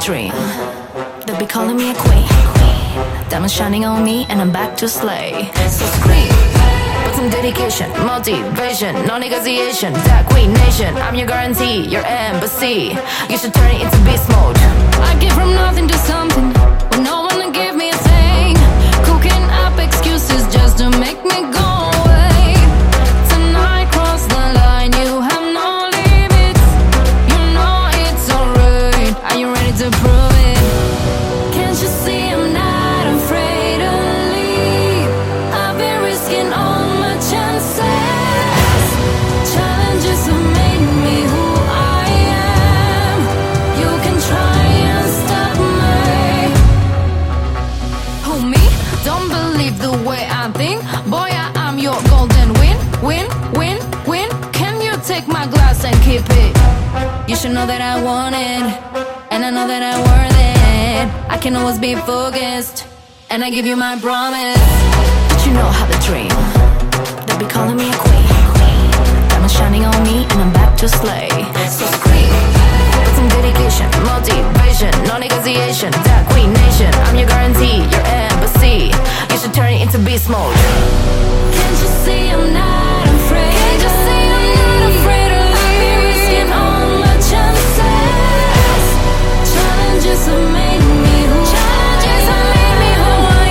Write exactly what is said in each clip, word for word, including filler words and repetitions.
dream. They'll be calling me a queen. Diamonds shining on me and I'm back to slay. So scream, put some dedication, motivation, no negotiation. That queen nation, I'm your guarantee, your embassy. You should turn it into beast mode. I get from nothing to something when no one will give me a thing. Cooking up excuses just to make me go away. Tonight cross the line, you have no limits. You know it's alright. Are you ready to prove it? Can't you see I'm not afraid to leave? I've been risking all my chances. Challenges have made me who I am. You can try and stop me. Who, me? Don't believe the way I think. Boy, I am your golden win, win, win, win. Can you take my glass and keep it? You should know that I want it, and I know that I worth it. I can always be focused, and I give you my promise. But you know how to dream. They'll be calling me a queen. Diamonds shining on me and I'm back to slay. So scream, put some dedication, motivation, no negotiation. That queen nation, I'm your guarantee, your embassy. You should turn it into beast mode. Can't you see I'm not afraid? Can't you see I'm not afraid to leave? I've been risking all my chances. Challenges have made me who Challenges have made me who I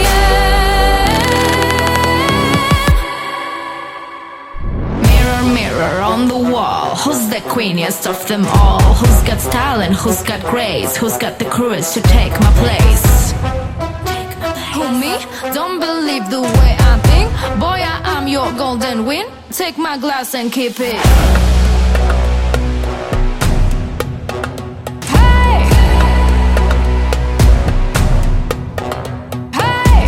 am. Mirror, mirror on the wall, who's the queeniest of them all? Who's got style and who's got grace? Who's got the courage to take my place? Who, me? Don't believe the way I think. Boy, I am your golden win. Take my glass and keep it. Hey! Hey!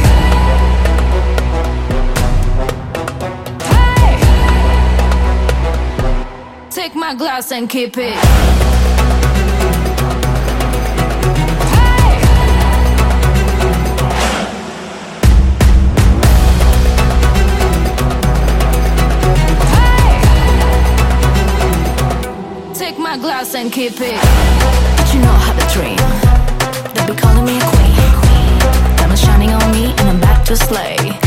Hey! Take my glass and keep it. Take my glass and keep it. But you know how to dream. They'll be calling me a queen. Diamonds shining on me and I'm back to slay.